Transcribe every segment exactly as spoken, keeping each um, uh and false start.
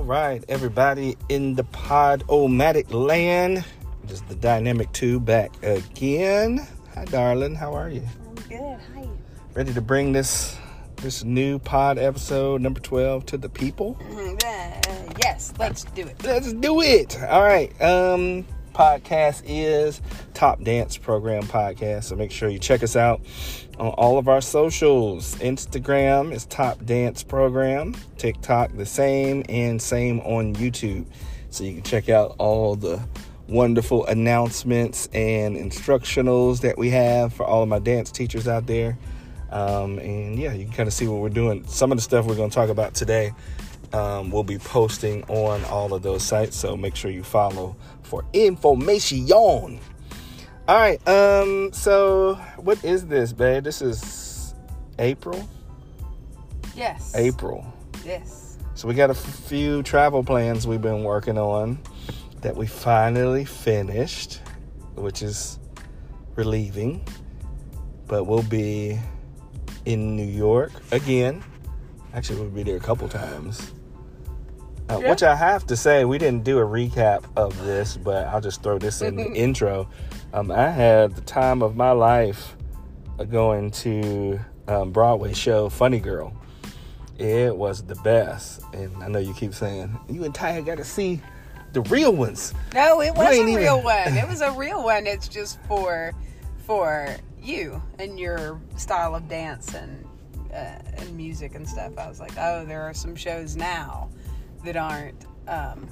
right, everybody in the Pod-O-Matic land. This is the Dynamic two back again. Hi, darling. How are you? I'm good. Hi. Ready to bring this this new pod episode, number twelve, to the people? Uh, yes, let's do it. Let's do it. All right. Um, podcast is Top Dance Program Podcast, so make sure you check us out on all of our socials. Instagram is Top Dance Program, TikTok the same, and same on YouTube. So you can check out all the wonderful announcements and instructionals that we have for all of my dance teachers out there. Um, and yeah, you can kind of see what we're doing. Some of the stuff we're going to talk about today, um, we'll be posting on all of those sites. So make sure you follow for information. All right. Um, so what is this, babe? This is April. Yes. April. Yes. So we got a f- few travel plans we've been working on that we finally finished, which is relieving. But we'll be in New York again. Actually, we'll be there a couple times. Uh, yeah. Which I have to say, we didn't do a recap of this, but I'll just throw this in the intro. Um, I had the time of my life going to um, Broadway show Funny Girl. It was the best. And I know you keep saying, you and Ty got to see the real ones. No, it was a even... real one. It was a real one. It's just for for you and your style of dance and uh, and music and stuff. I was like, oh, there are some shows now that aren't. Um,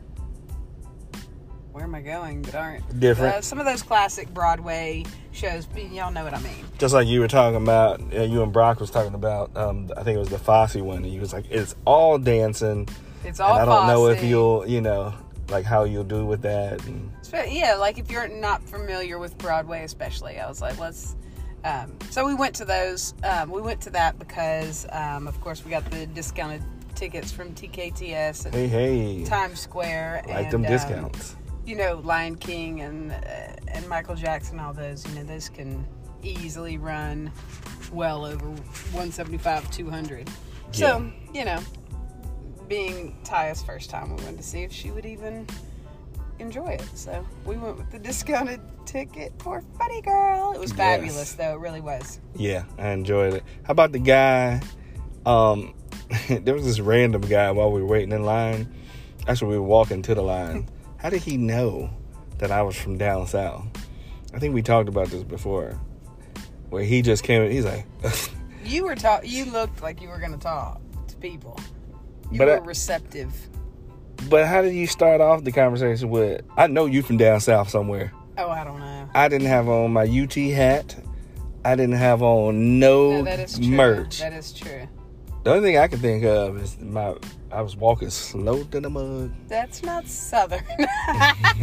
where am I going? That aren't different. Uh, some of those classic Broadway shows. Y'all know what I mean. Just like you were talking about, uh, you and Brock was talking about. Um, I think it was the Fosse one. And he was like, "It's all dancing." It's all. And I don't Fosse. know if you'll, you know, like how you'll do with that. And... Yeah, like if you're not familiar with Broadway, especially, I was like, let's. Um, so we went to those. Um, we went to that because, um, of course, we got the discounted tickets from T K T S and hey, hey, Times Square. Like and, them um, discounts. You know, Lion King and uh, and Michael Jackson, all those. You know, those can easily run well over one seventy-five, two hundred. Yeah. So, you know, being Taya's first time, we wanted to see if she would even enjoy it. So we went with the discounted ticket for Funny Girl. It was fabulous, yes. Though. It really was. Yeah, I enjoyed it. How about the guy? Um, there was this random guy while we were waiting in line. Actually, we were walking to the line. How did he know that I was from down south? I think we talked about this before. Where he just came in, he's like... you were talk. You looked like you were going to talk to people. You but were I, receptive. But how did you start off the conversation with, I know you from down south somewhere. Oh, I don't know. I didn't have on my U T hat. I didn't have on no, no that is true. merch. That is true. The only thing I can think of is my I was walking slow to the mud. That's not Southern. But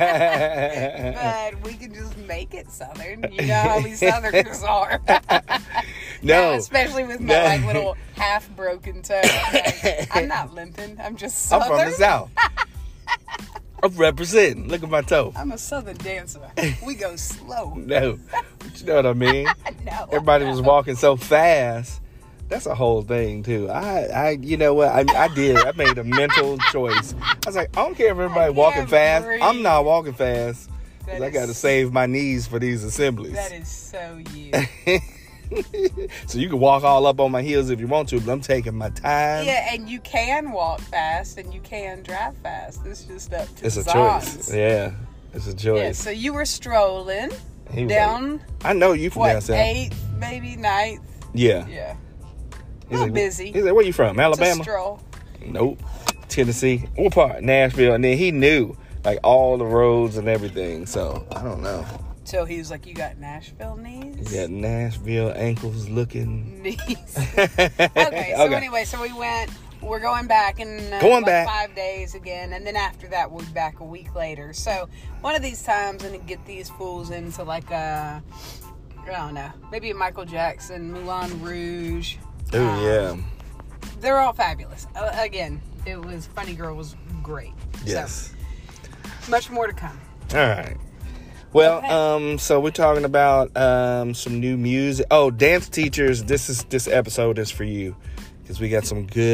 we can just make it Southern. You know how we Southerners are. No. Yeah, especially with my no. like little half broken toe. Like, I'm not limping. I'm just Southern. I'm from the South. I'm representing. Look at my toe. I'm a Southern dancer. We go slow. No. But you know what I mean? No. Everybody no. was walking so fast. That's a whole thing, too. I, I, you know what? I, I did. I made a mental choice. I was like, I don't care if everybody walking fast. Breathe. I'm not walking fast. Because That I got to is, save my knees for these assemblies. That is so you. So you can walk all up on my heels if you want to, but I'm taking my time. Yeah, and you can walk fast and you can drive fast. It's just up to It's a Zons. choice. Yeah, it's a choice. Yeah, so you were strolling He was down. like, I know you from what, down south. eighth, maybe ninth? Yeah. Yeah. He's A little like, busy. He's like, where you from? Alabama? To stroll. Nope. Tennessee. What part? Nashville. And then he knew like all the roads and everything. So I don't know. So he was like, you got Nashville knees? You got Nashville ankles looking. Knees. Okay, so Okay. anyway, so we went, we're going back in uh, Going like back. five days again. And then after that, we'll be back a week later. So one of these times, I'm going to get these fools into like a, I don't know, maybe a Michael Jackson, Moulin Rouge. Oh, Um, yeah. They're all fabulous. Uh, again, it was Funny Girl was great. Yes. So, much more to come. All right. Well, Okay. um, so we're talking about um some new music. Oh, dance teachers, this is this episode is for you because we got some good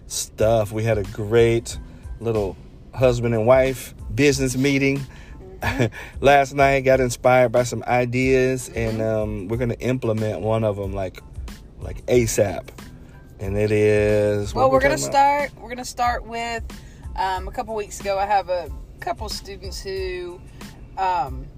stuff. We had a great little husband and wife business meeting mm-hmm. last night. Got inspired by some ideas, mm-hmm. and um, we're going to implement one of them like like ASAP. And it is... Well, we're, we're going to start... We're going to start with... Um, a couple weeks ago, I have a couple students who... Um,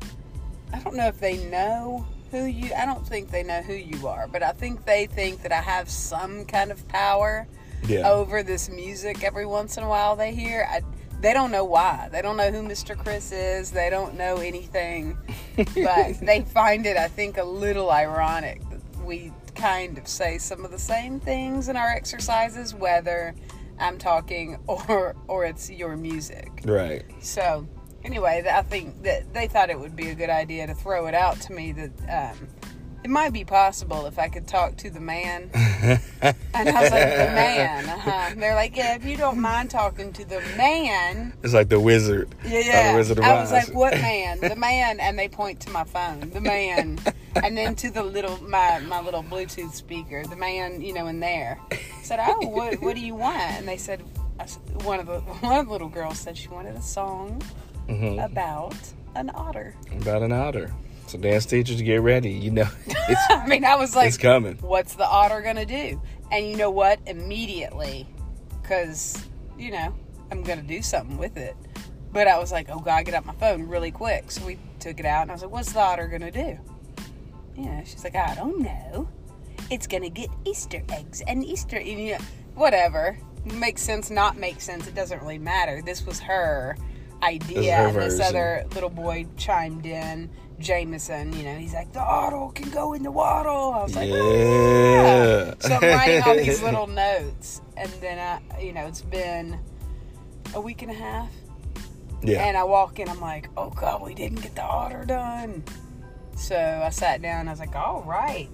I don't know if they know who you... I don't think they know who you are. But I think they think that I have some kind of power yeah. over this music every once in a while they hear. I, they don't know why. They don't know who Mister Chris is. They don't know anything. But they find it, I think, a little ironic that we... kind of say some of the same things in our exercises, whether I'm talking or or it's your music. Right. So anyway, I think that they thought it would be a good idea to throw it out to me that um, it might be possible if I could talk to the man. And I was like, the man. Uh-huh. And they're like, yeah, if you don't mind talking to the man. It's like the wizard. Yeah, yeah. The Wizard of I Oz. was like, what man? The man. And they point to my phone. The man. And then to the little, my, my little Bluetooth speaker. The man, you know, in there. I said, oh, what what do you want? And they said, one of the, one of the little girls said she wanted a song mm-hmm. about an otter. About an otter. So dance teachers, get ready. You know, it's, I mean, I was like, it's coming. What's the otter going to do? And you know what? Immediately, because, you know, I'm going to do something with it. But I was like, oh, God, get out my phone really quick. So we took it out, and I was like, what's the otter going to do? You know, she's like, I don't know. It's going to get Easter eggs and Easter, you know, whatever. Makes sense, not make sense. It doesn't really matter. This was her idea. Her and this version. Other little boy chimed in. Jameson, you know, he's like, the otter can go in the water. I was like, yeah. So I'm writing all these little notes, and then I, you know, it's been a week and a half. Yeah. And I walk in, I'm like, oh God, we didn't get the otter done. So I sat down, I was like, all right.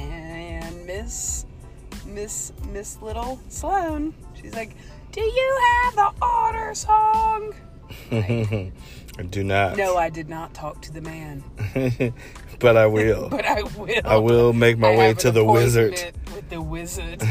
And Miss, Miss, Miss Little Sloan, she's like, do you have the otter song? Like, I do not. No, I did not talk to the man. But I will. But I will. I will make my I way have to an the wizard. With the wizard.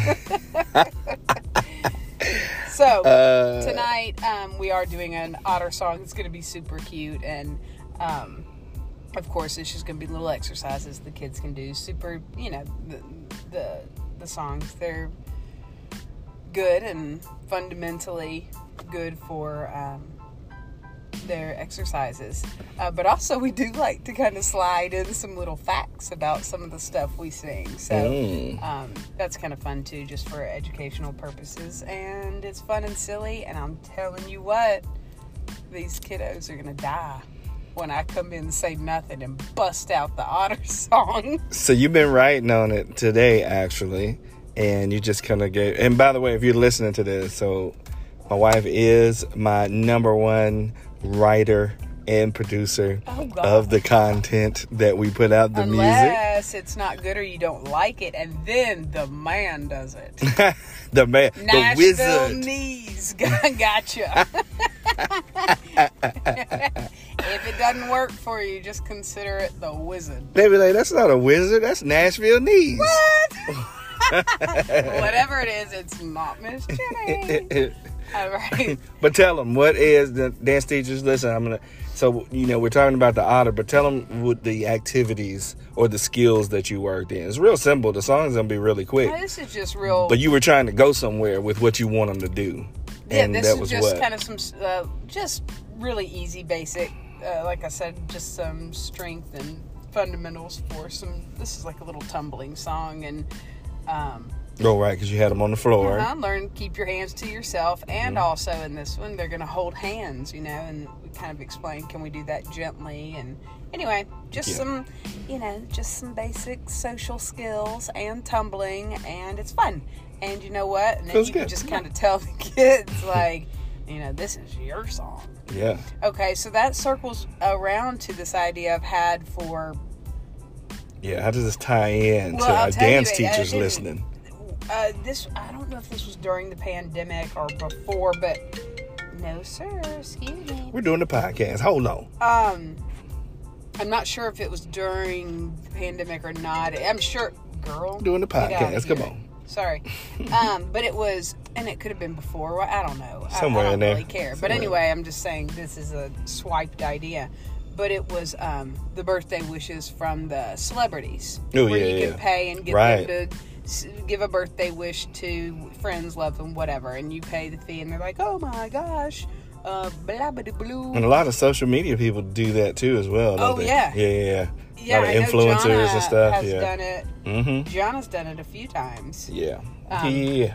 So, uh, tonight um, we are doing an otter song. It's going to be super cute. And, um, of course, it's just going to be little exercises the kids can do. Super, you know, the, the, the songs, they're good and fundamentally good for... Um, their exercises, uh, but also we do like to kind of slide in some little facts about some of the stuff we sing, so mm. um, that's kind of fun too, just for educational purposes, and it's fun and silly, and I'm telling you what, these kiddos are gonna die when I come in and say nothing and bust out the otter song. So you've been writing on it today, actually, and you just kind of gave, and by the way, if you're listening to this, so my wife is my number one writer and producer oh, of the content that we put out, the Unless music. Unless it's not good or you don't like it, and then the man does it. the man, Nashville the wizard. Knees, gotcha. If it doesn't work for you, just consider it the wizard. They be like, that's not a wizard, that's Nashville Knees. What? Whatever it is, it's not Miss Jenny. All right. But tell them, what is the dance teachers? Listen, I'm gonna. So you know, we're talking about the otter, but tell them what the activities or the skills that you worked in. It's real simple. The song's gonna be really quick. Oh, this is just real. But you were trying to go somewhere with what you want them to do. Yeah, and this that is was just what? kind of some, uh, just really easy, basic. Uh, like I said, just some strength and fundamentals for some. This is like a little tumbling song, and. Um, Oh, right, because you had them on the floor. Uh-huh, learn, keep your hands to yourself. And mm-hmm. also in this one, they're going to hold hands, you know, and we kind of explain, can we do that gently? And anyway, just yeah. some, you know, just some basic social skills and tumbling, and it's fun. And you know what? And then Feels you good. can just kind of tell the kids, like, you know, this is your song. Yeah. Okay, so that circles around to this idea I've had for... Yeah, how does this tie in well, to I'll our tell dance you, teachers uh, listening? Uh, this, I don't know if this was during the pandemic or before, but no, sir, excuse me. We're doing the podcast. Hold on. Um, I'm not sure if it was during the pandemic or not. I'm sure, girl. Doing the podcast. Come on. Sorry. Um, but it was, and it could have been before. I don't know. Somewhere I, I don't in there. really care. Somewhere. But anyway, I'm just saying this is a swiped idea. But it was um, the birthday wishes from the celebrities. Oh, where yeah, you can yeah. pay and get Right. them to s- give a birthday wish to friends, loved them, whatever. And you pay the fee, and they're like, oh my gosh. Uh, blah, blah, blah. And a lot of social media people do that too as well. Don't Oh, they? yeah. Yeah, yeah, yeah. Yeah, a lot of I know influencers Jonna and stuff. has Yeah. done it. Mm-hmm. Gianna's done it a few times. Yeah. Um, yeah.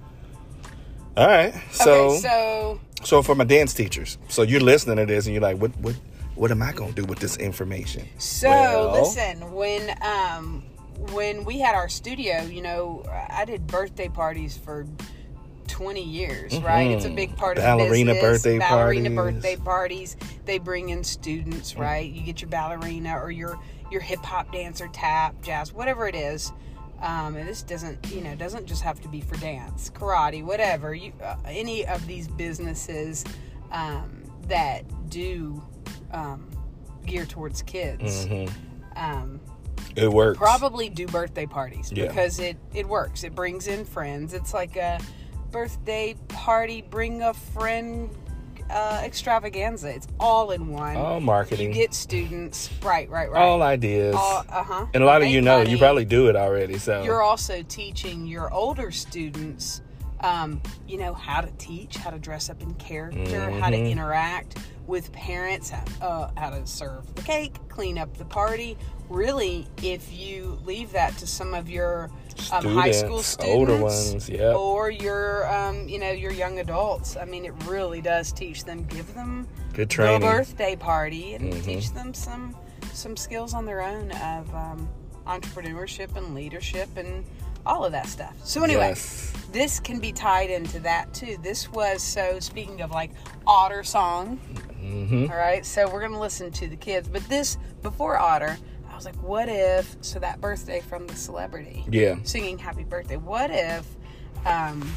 All right. So, okay, so so for my dance teachers, so you're listening to this and you're like, what, what, what am I gonna do with this information? So Well- listen, when um when we had our studio, you know, I did birthday parties for twenty years, right? It's a big part of Ballerina the business. birthday ballerina parties. birthday parties. They bring in students, right? You get your ballerina or your your hip hop dancer, tap, jazz, whatever it is. Um, and this doesn't, you know, doesn't just have to be for dance, karate, whatever. You uh, any of these businesses um, that do um, gear towards kids. Mhm. Um, It works. probably do birthday parties Yeah. because it, it works. It brings in friends. It's like a birthday party, bring a friend uh, extravaganza. It's all in one. All marketing. You get students. Right, right, right. All ideas. All, uh-huh. and a lot of Make you know, money. you probably do it already. So You're also teaching your older students, um, you know, how to teach, how to dress up in character, how to Mhm. interact with parents, how, uh, how to serve the cake, clean up the party. Really, if you leave that to some of your um, high school Students, older students, ones, yep. or your, um, you know, your young adults, I mean, it really does teach them. Give them good the training. birthday party and Mhm. teach them some some skills on their own of um, entrepreneurship and leadership and all of that stuff. So anyway, Yes. this can be tied into that too. This was, so speaking of like Otter song, Mm-hmm. all right, so we're going to listen to the kids. But this, before Otter, I was like, what if, so that birthday from the celebrity Yeah. singing happy birthday, what if, um,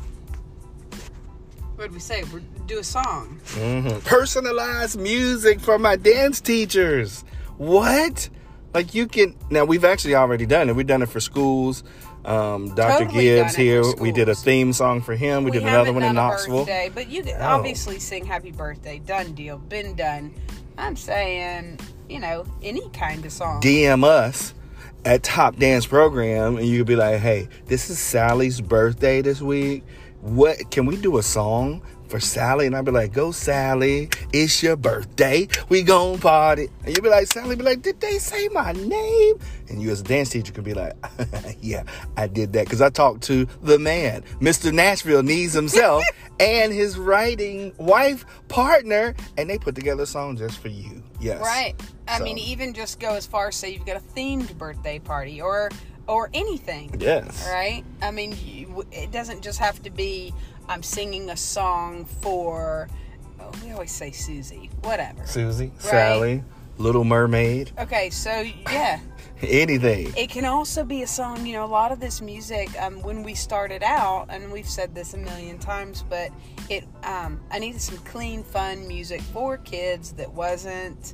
what did we say? We're do a song. Mm-hmm. Personalized music for my dance teachers. What? Like you can now. We've actually already done it. We've done it for schools. Um, Doctor Totally Gibbs done it here. for We did a schools. theme song for him. We, did another haven't one in done a Knoxville. Birthday, but you can Oh. obviously sing happy birthday. Done deal. Been done. I'm saying, you know, any kind of song. D M us at Top Dance Program, and you could be like, "Hey, this is Sally's birthday this week. What can we do a song for Sally?" And I'd be like, "Go Sally, it's your birthday. We gon' party." And you'd be like, Sally, be like, "Did they say my name?" And you as a dance teacher could be like, "Yeah, I did that because I talked to the man, Mister Nashville Needs himself, and his writing wife partner, and they put together a song just for you." Yes, Right. I So- mean, even just go as far as say you've got a themed birthday party or or anything. Yes. Right? I mean, you, it doesn't just have to be I'm singing a song for, oh, we always say Susie, whatever. Susie, Sally, Little Mermaid, Okay, so yeah. anything. It can also be a song, you know, a lot of this music, um, when we started out, and we've said this a million times, but it, um, I needed some clean, fun music for kids that wasn't,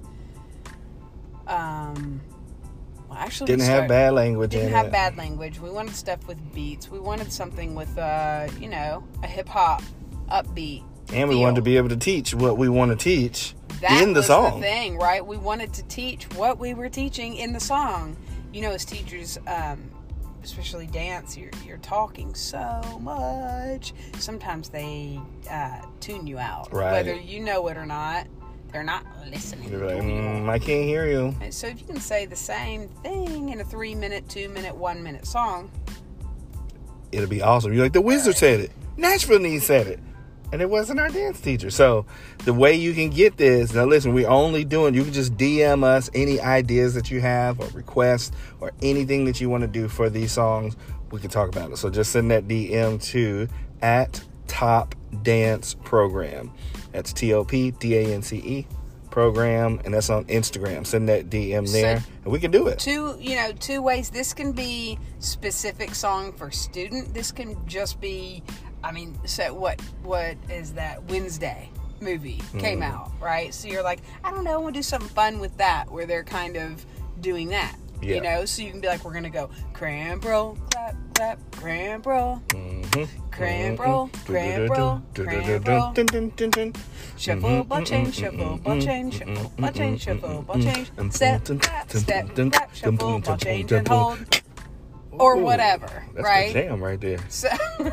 um, well, actually, we Didn't have started- bad language Didn't in have it. bad language. We wanted stuff with beats. We wanted something with, uh, you know, a hip hop upbeat. And we feel. wanted to be able to teach what we want to teach That in the was song. the thing, right? We wanted to teach what we were teaching in the song. You know, as teachers, um, especially dance, you're you're talking so much. Sometimes they uh, tune you out, Right. whether you know it or not. They're not listening. You're like, to you. mm, I can't hear you. And so if you can say the same thing in a three-minute, two-minute, one-minute song, It'll be awesome. You're like, the Wizard said it. Nashville Needs said it. And it wasn't our dance teacher. So the way you can get this, now listen, we're only doing, you can just D M us any ideas that you have or requests or anything that you want to do for these songs. We can talk about it. So just send that D M to at Top Dance Program. That's T O P D A N C E program. And that's on Instagram. Send that D M there So- and we can do it. two, you know, two ways. This can be specific song for student. This can just be, I mean, so what? What is that? Wednesday movie came Mm. out, right? So you're like, I don't know, I want to do something fun with that, where they're kind of doing that. Yeah. You know, so you can be like, we're gonna go cramp roll, clap, clap, cramp roll, Mm-hmm. cramp roll, cramp roll, cramp roll. Shuffle, ball change, shuffle, ball change, shuffle, ball change, shuffle, ball change. Step, clap, step, clap, shuffle, ball change, and hold. Or whatever, That's right? the jam right there. So,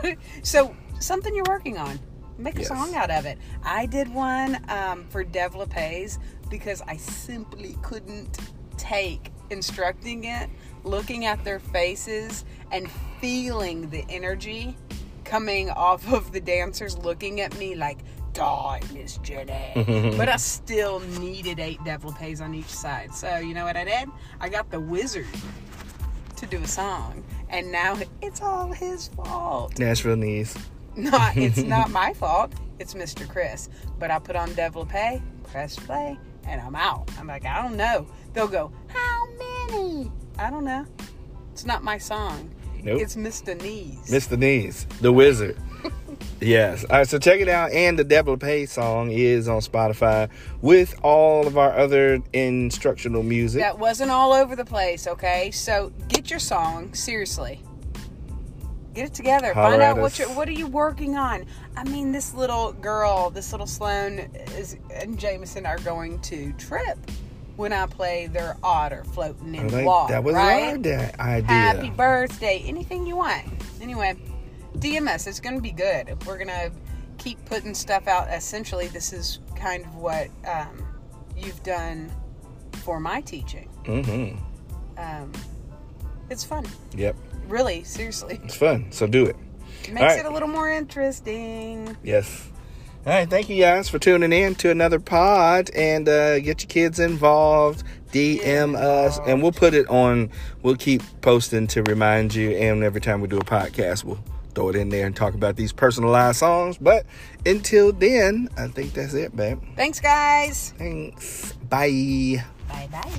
so something you're working on. Make a Yes. song out of it. I did one um, for Developes because I simply couldn't take instructing it, looking at their faces, and feeling the energy coming off of the dancers looking at me like, die, Miss Jenny. But I still needed eight Developes on each side. So, you know what I did? I got the wizard to do a song, and now it's all his fault. Nashville knees. Not, it's not my fault. It's Mister Chris. But I put on Develope, press play, and I'm out. I'm like, I don't know. They'll go, how many? I don't know. It's not my song. Nope. It's Mister Knees. Mister Knees, the wizard. Yes. All right, so check it out. And the Develope song is on Spotify with all of our other instructional music. That wasn't all over the place, okay? So get your song, seriously. Get it together. Holler Find at out what us. you're, what are you working on. I mean, this little girl, this little Sloan is, and Jameson are going to trip when I play their otter floating in the Like, water, that was right? our da- idea. Happy birthday. Anything you want. Anyway, D M S, it's going to be good. We're going to keep putting stuff out. Essentially, this is kind of what um, you've done for my teaching. Mm-hmm. Um, it's fun. Yep. Really, seriously. It's fun, so do it. It makes All right. it a little more interesting. Yes. All right, thank you guys for tuning in to another pod, and uh, get your kids involved. D M Get us, involved. and we'll put it on. We'll keep posting to remind you, and every time we do a podcast, we'll throw it in there and talk about these personalized songs. But until then, I think that's it, babe. Thanks, guys. Thanks. Bye. Bye-bye.